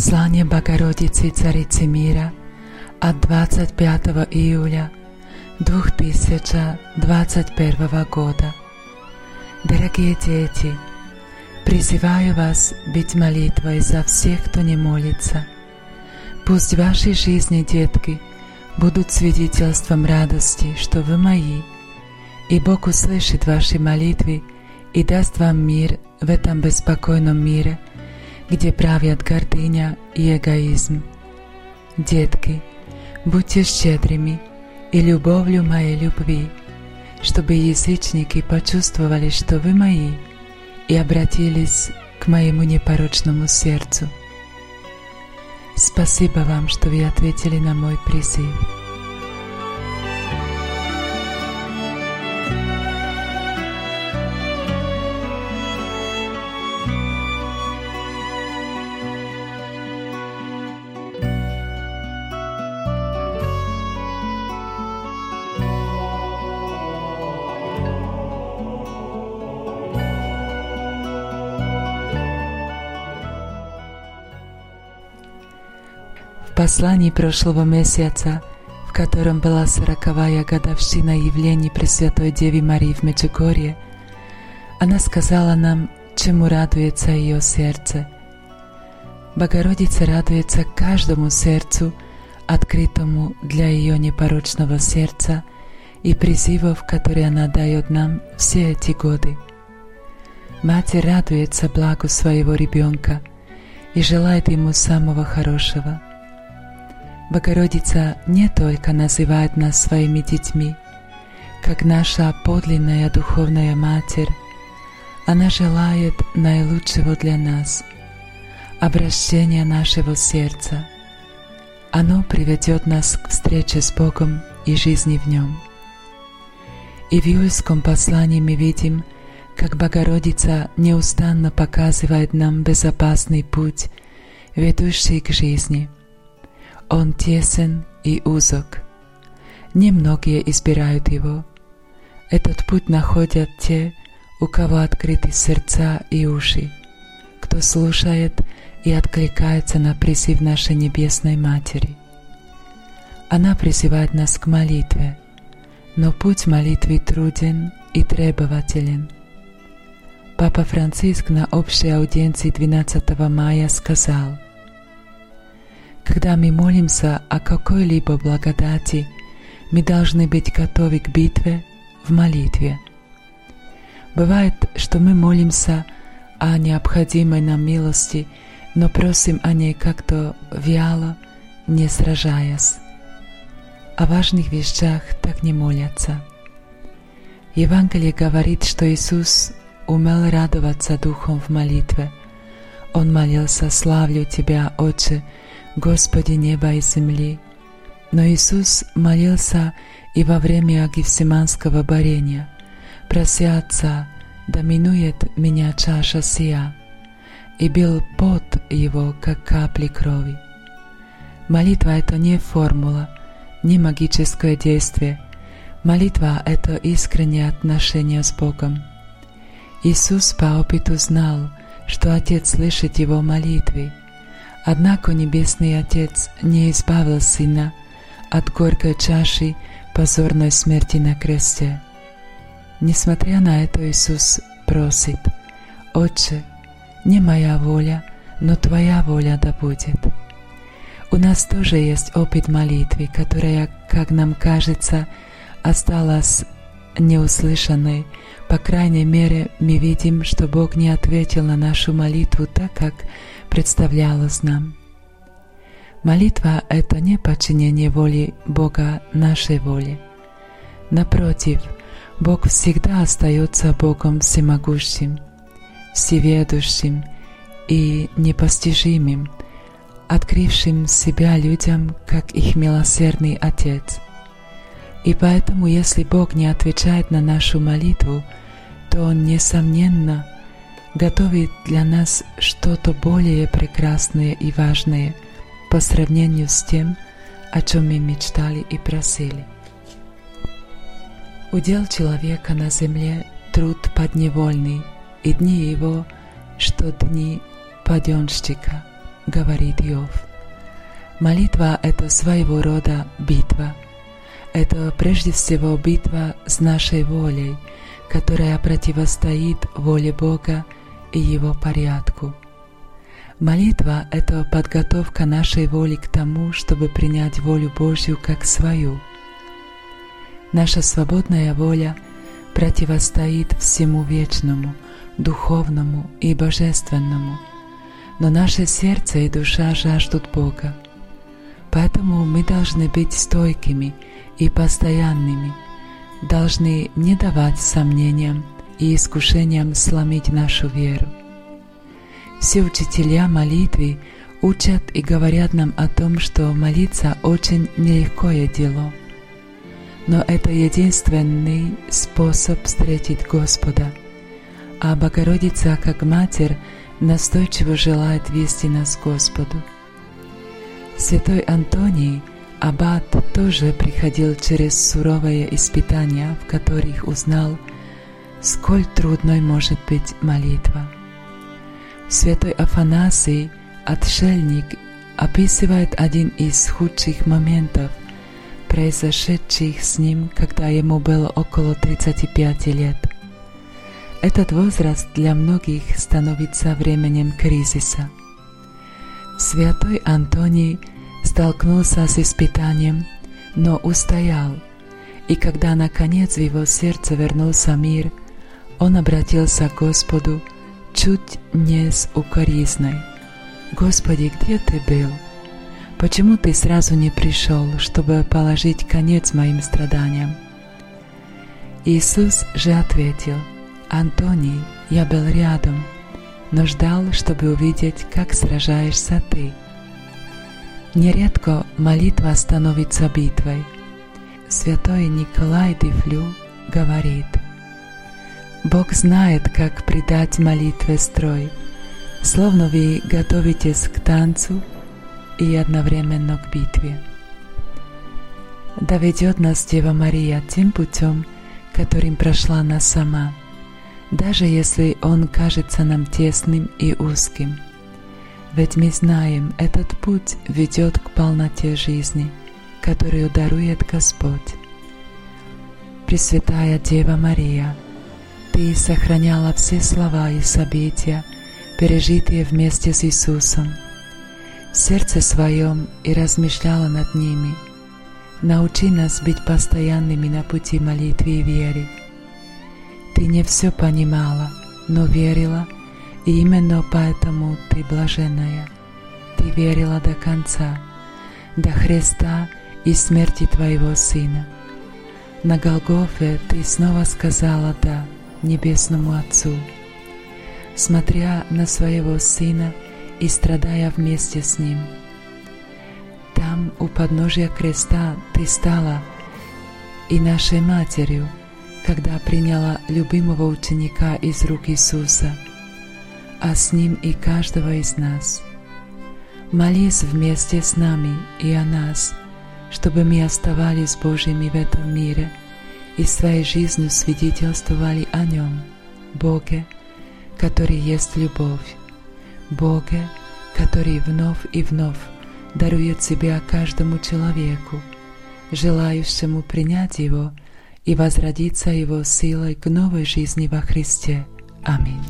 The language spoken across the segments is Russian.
Послание Богородицы Царицы Мира от 25 июля 2021 года. Дорогие дети, призываю вас быть молитвой за всех, кто не молится. Пусть ваши жизни, детки, будут свидетельством радости, что вы мои, и Бог услышит ваши молитвы и даст вам мир в этом беспокойном мире, где правят гордыня и эгоизм. Детки, будьте щедрыми и любовью моей любви, чтобы язычники почувствовали, что вы мои, и обратились к моему непорочному сердцу. Спасибо вам, что вы ответили на мой призыв. В послании прошлого месяца, в котором была 40-я годовщина явлений Пресвятой Девы Марии в Меджугорье, она сказала нам, чему радуется ее сердце. Богородица радуется каждому сердцу, открытому для ее непорочного сердца и призывов, которые она дает нам все эти годы. Матерь радуется благу своего ребенка и желает ему самого хорошего. Богородица не только называет нас своими детьми, как наша подлинная духовная Матерь, она желает наилучшего для нас, обращения нашего сердца. Оно приведет нас к встрече с Богом и жизни в Нем. И в июльском послании мы видим, как Богородица неустанно показывает нам безопасный путь, ведущий к жизни. Он тесен и узок. Немногие избирают его. Этот путь находят те, у кого открыты сердца и уши, кто слушает и откликается на призыв нашей Небесной Матери. Она призывает нас к молитве, но путь молитвы труден и требователен. Папа Франциск на общей аудиенции 12 мая сказал: когда мы молимся о какой-либо благодати, мы должны быть готовы к битве в молитве. Бывает, что мы молимся о необходимой нам милости, но просим о ней как-то вяло, не сражаясь. О важных вещах так не молятся. Евангелие говорит, что Иисус умел радоваться Духом в молитве. Он молился: «Славлю Тебя, Отче, Господи неба и земли». Но Иисус молился и во время Гефсиманского борения, прося Отца: «Да минует меня чаша сия», и бил пот его, как капли крови. Молитва — это не формула, не магическое действие. Молитва — это искреннее отношение с Богом. Иисус по опыту знал, что Отец слышит его молитвы. Однако Небесный Отец не избавил Сына от горькой чаши позорной смерти на кресте. Несмотря на это, Иисус просит: «Отче, не моя воля, но Твоя воля да будет». У нас тоже есть опыт молитвы, которая, как нам кажется, осталась неуслышанной. По крайней мере, мы видим, что Бог не ответил на нашу молитву так, как представлялось нам. Молитва — это не подчинение воли Бога нашей воле. Напротив, Бог всегда остается Богом всемогущим, всеведущим и непостижимым, открывшим себя людям как их милосердный Отец. И поэтому, если Бог не отвечает на нашу молитву, то Он, несомненно, готовит для нас что-то более прекрасное и важное по сравнению с тем, о чем мы мечтали и просили. Удел человека на земле труд подневольный, и дни его, что дни паденщика. говорит Иов. Молитва — это своего рода битва. Это прежде всего битва с нашей волей, которая противостоит воле Бога и Его порядку. Молитва — это подготовка нашей воли к тому, чтобы принять волю Божью как свою. Наша свободная воля противостоит всему вечному, духовному и божественному, но наше сердце и душа жаждут Бога. Поэтому мы должны быть стойкими и постоянными, должны не давать сомнениям и искушениям сломить нашу веру. Все учителя молитвы учат и говорят нам о том, что молиться очень нелегкое дело. Но это единственный способ встретить Господа, а Богородица, как Матерь, настойчиво желает вести нас к Господу. Святой Антоний, аббат, тоже приходил через суровые испытания, в которых узнал, сколь трудной может быть молитва. Святой Афанасий, отшельник, описывает один из худших моментов, произошедших с ним, когда ему было около 35 лет. Этот возраст для многих становится временем кризиса. Святой Антоний столкнулся с испытанием, но устоял, и когда наконец в его сердце вернулся мир, он обратился к Господу чуть не с укоризной. «Господи, где Ты был? Почему Ты сразу не пришел, чтобы положить конец моим страданиям?» Иисус же ответил: «Антоний, я был рядом, но ждал, чтобы увидеть, как сражаешься ты». Нередко молитва становится битвой. Святой Николай де Флю говорит: «Бог знает, как придать молитве строй, словно вы готовитесь к танцу и одновременно к битве». Да ведет нас Дева Мария тем путем, которым прошла она сама, даже если он кажется нам тесным и узким. Ведь мы знаем, этот путь ведет к полноте жизни, которую дарует Господь. Пресвятая Дева Мария, Ты сохраняла все слова и события, пережитые вместе с Иисусом, в сердце своем и размышляла над ними. Научи нас быть постоянными на пути молитвы и веры. Ты не все понимала, но верила, и именно поэтому Ты блаженная. Ты верила до конца, до Христа и смерти Твоего Сына. На Голгофе Ты снова сказала «да» Небесному Отцу. Смотря на Своего Сына и страдая вместе с Ним. Там, у подножия креста, Ты стала и нашей Матерью, когда приняла любимого ученика из рук Иисуса, а с ним и каждого из нас. Молись вместе с нами и о нас, чтобы мы оставались Божьими в этом мире и своей жизнью свидетельствовали о Нем, Боге, который есть любовь, Боге, который вновь и вновь дарует себя каждому человеку, желающему принять Его и возродиться Его силой к новой жизни во Христе. Аминь.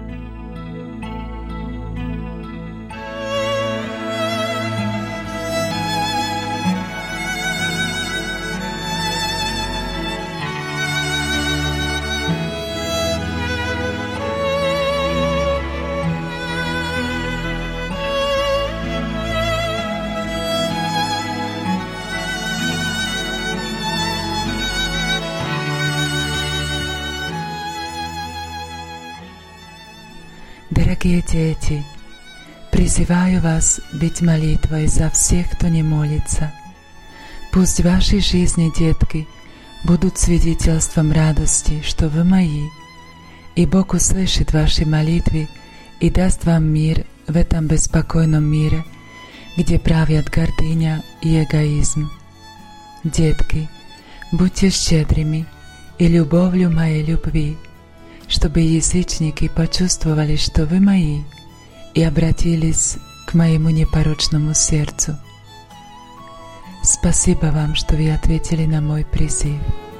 Дорогие дети, призываю вас быть молитвой за всех, кто не молится. Пусть ваши жизни, детки, будут свидетельством радости, что вы мои, и Бог услышит ваши молитвы и даст вам мир в этом беспокойном мире, где правят гордыня и эгоизм. Детки, будьте щедрыми и любовью моей любви, чтобы язычники почувствовали, что вы мои, и обратились к к моему непорочному сердцу. Спасибо вам, что вы ответили на мой призыв.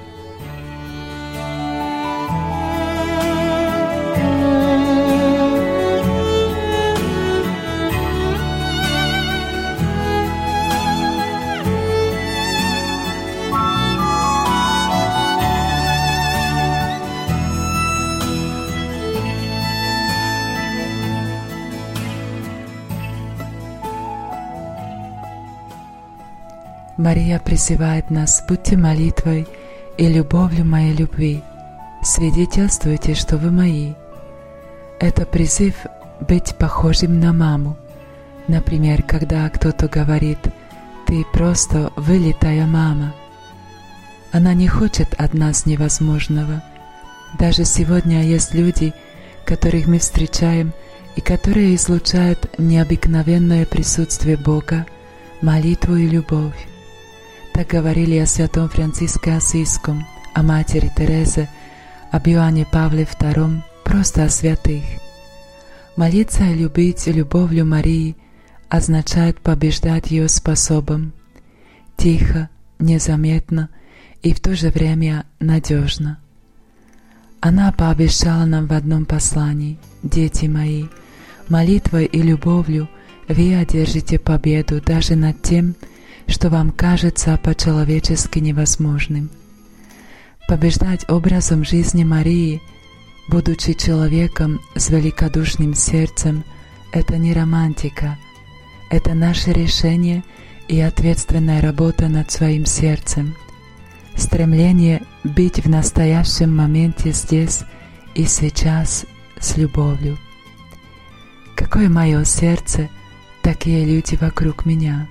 Мария призывает нас: будьте молитвой и любовью моей любви, свидетельствуйте, что вы мои. Это призыв быть похожим на маму. Например, когда кто-то говорит: ты просто вылитая мама. Она не хочет от нас невозможного. Даже сегодня есть люди, которых мы встречаем и которые излучают необыкновенное присутствие Бога, молитву и любовь. Так говорили о святом Франциске Ассизском, о матери Терезе, об Иоанне Павле II, просто о святых. Молиться и любить любовью Марии означает побеждать ее способом, тихо, незаметно и в то же время надежно. Она пообещала нам в одном послании: «Дети мои, молитвой и любовью вы одержите победу даже над тем, что вам кажется по-человечески невозможным». Побеждать образом жизни Марии, будучи человеком с великодушным сердцем, это не романтика, это наше решение и ответственная работа над своим сердцем, стремление быть в настоящем моменте здесь и сейчас с любовью. Какое мое сердце, такие люди вокруг меня.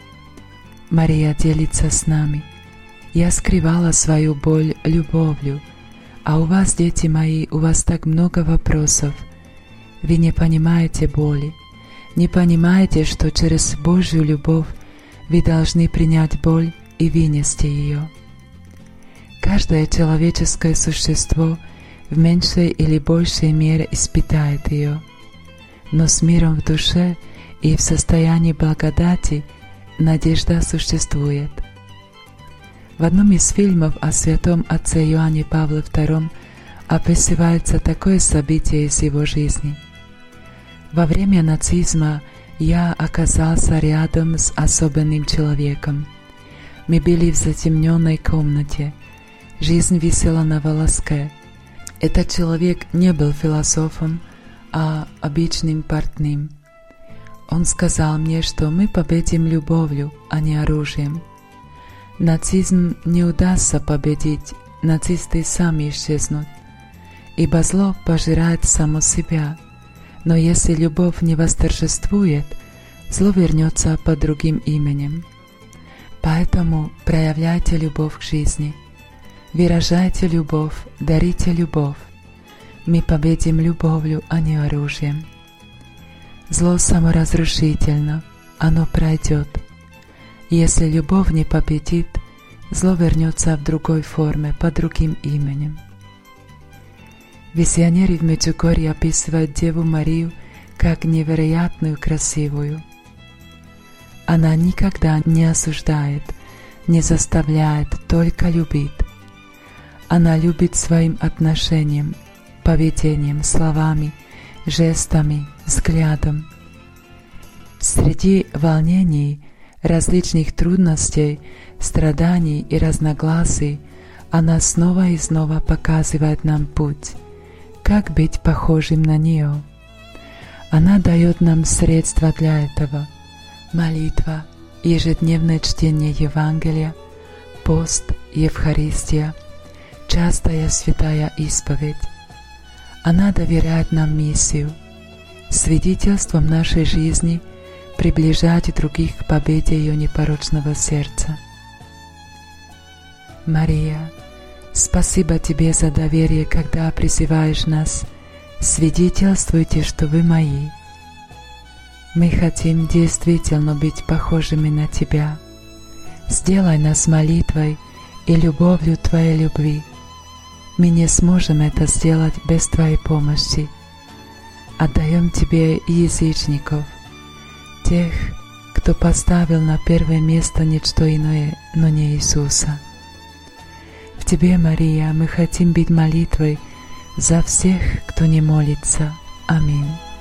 Мария делится с нами: я скрывала свою боль любовью, а у вас, дети мои, у вас так много вопросов. Вы не понимаете боли, не понимаете, что через Божью любовь вы должны принять боль и вынести ее. Каждое человеческое существо в меньшей или большей мере испытает ее, но с миром в душе и в состоянии благодати надежда существует. В одном из фильмов о святом отце Иоанне Павле II описывается такое событие из его жизни. Во время нацизма я оказался рядом с особенным человеком. Мы были в затемненной комнате. Жизнь висела на волоске. Этот человек не был философом, а обычным портным. Он сказал мне, что мы победим любовью, а не оружием. Нацизм не удастся победить, нацисты сами исчезнут, ибо зло пожирает само себя. Но если любовь не восторжествует, зло вернется под другим именем. Поэтому проявляйте любовь к жизни, выражайте любовь, дарите любовь. Мы победим любовью, а не оружием. Зло саморазрушительно, оно пройдет. Если любовь не победит, зло вернется в другой форме, под другим именем. Визионеры в Меджугорье описывают Деву Марию как невероятную красивую. Она никогда не осуждает, не заставляет, только любит. Она любит своим отношением, поведением, словами, жестами, взглядом. Среди волнений, различных трудностей, страданий и разногласий она снова и снова показывает нам путь, как быть похожим на нее. Она дает нам средства для этого: молитва, ежедневное чтение Евангелия, пост, Евхаристия, частая святая исповедь. Она доверяет нам миссию, свидетельством нашей жизни приближать других к победе ее непорочного сердца. Мария, спасибо Тебе за доверие, когда призываешь нас: свидетельствуйте, что вы мои. Мы хотим действительно быть похожими на Тебя. Сделай нас молитвой и любовью Твоей любви. Мы не сможем это сделать без Твоей помощи. Отдаем Тебе и язычников. тех, кто поставил на первое место ничто иное, но не Иисуса. В Тебе, Мария, мы хотим быть молитвой за всех, кто не молится. Аминь.